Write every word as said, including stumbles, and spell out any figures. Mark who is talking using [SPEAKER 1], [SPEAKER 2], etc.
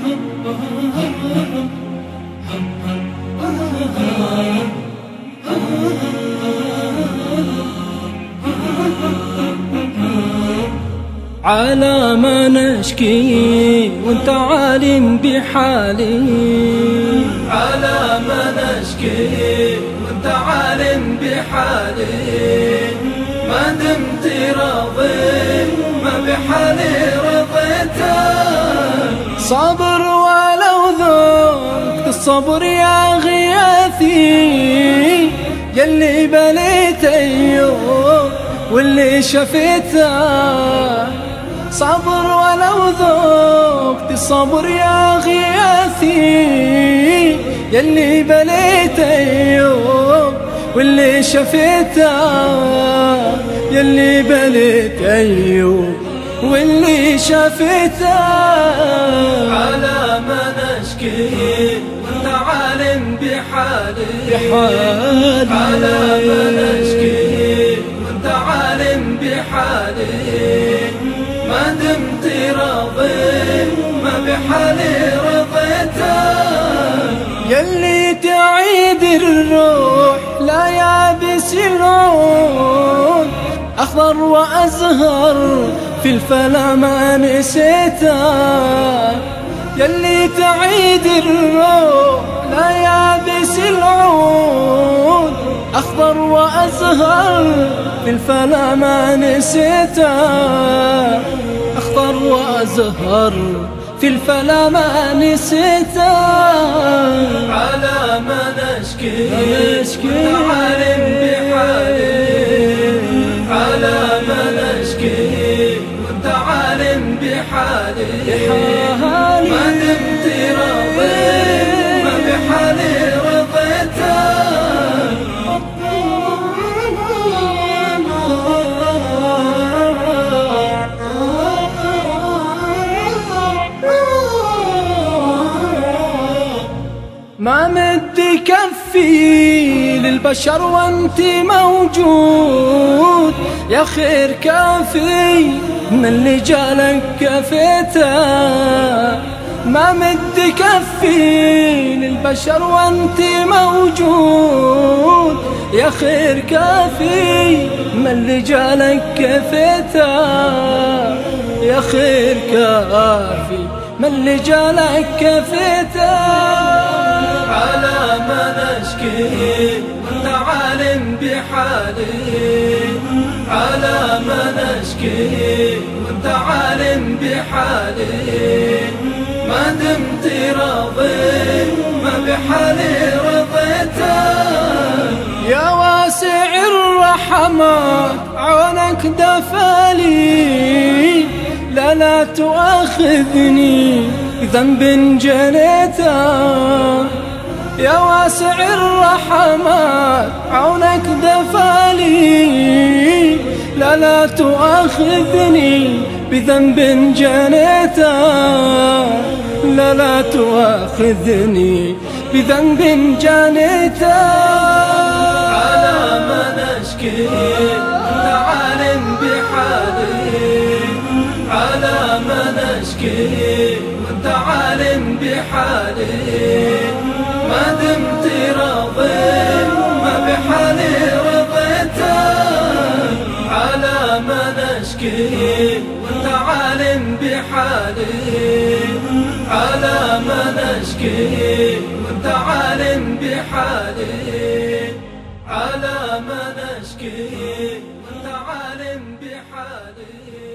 [SPEAKER 1] على ما نشكي وانت عالم بحالي،
[SPEAKER 2] على ما نشكي وانت عالم بحالي، ما دمت راضي ما بحالي رضيتك.
[SPEAKER 1] صبر ولو ذقت الصبر يا غياثي، يلي بليت أيوب واللي شفيته. صبر ولو ذقت الصبر يا غياثي، يلي بليت أيوب واللي شفيته، يلي بليت أيوب واللي شفيته.
[SPEAKER 2] على ما نشكي وانت عالم بحالي،
[SPEAKER 1] بحالي
[SPEAKER 2] على ما نشكي وانت عالم بحالي، ما دمت راضي ما بحالي رضيتك.
[SPEAKER 1] يلي تعيد الروح لا يابس العود، أخضر وأزهر في الفلا ما نسيته. يلي تعيد الروح لا يابس العود، أخضر وأزهر في الفلا ما نسيته. أخضر وأزهر في الفلا ما نسيته.
[SPEAKER 2] على ما نشكي وانت عالم بحالي، على ما نشكي وانت عالم بحالي، ما دمت راضي ما بحالي رضيتك.
[SPEAKER 1] ما مد كفي للبشر وانت موجود، يا خير كافي من اللي جالك كفيته. ما مد كفي للبشر وانت موجود، يا خير كافي من اللي جالك كفيته، يا خير كافي من اللي جالك كفيته.
[SPEAKER 2] على ما نشكي وانت عالم بحالي، على ما نشكي وانت عالم بحالي، ما دمت راضي ما بحالي رضيتك.
[SPEAKER 1] يا واسع الرحمات عونك دفالي، لا لا تؤاخذني بذنب جنيته. يا واسع الرحمات عونك دفالي، لا لا تؤاخذني بذنب جنيته، لا لا تؤاخذني بذنب جنيته.
[SPEAKER 2] على ما نشكي وانت عالم بحالي، على ما نشكي وانت عالم بحالي، ما دمت راضي ما بحالي رضيتك. على ما نشكي وانت عالم بحالي، على ما نشكي وانت عالم بحالي، على ما نشكي وانت عالم بحالي.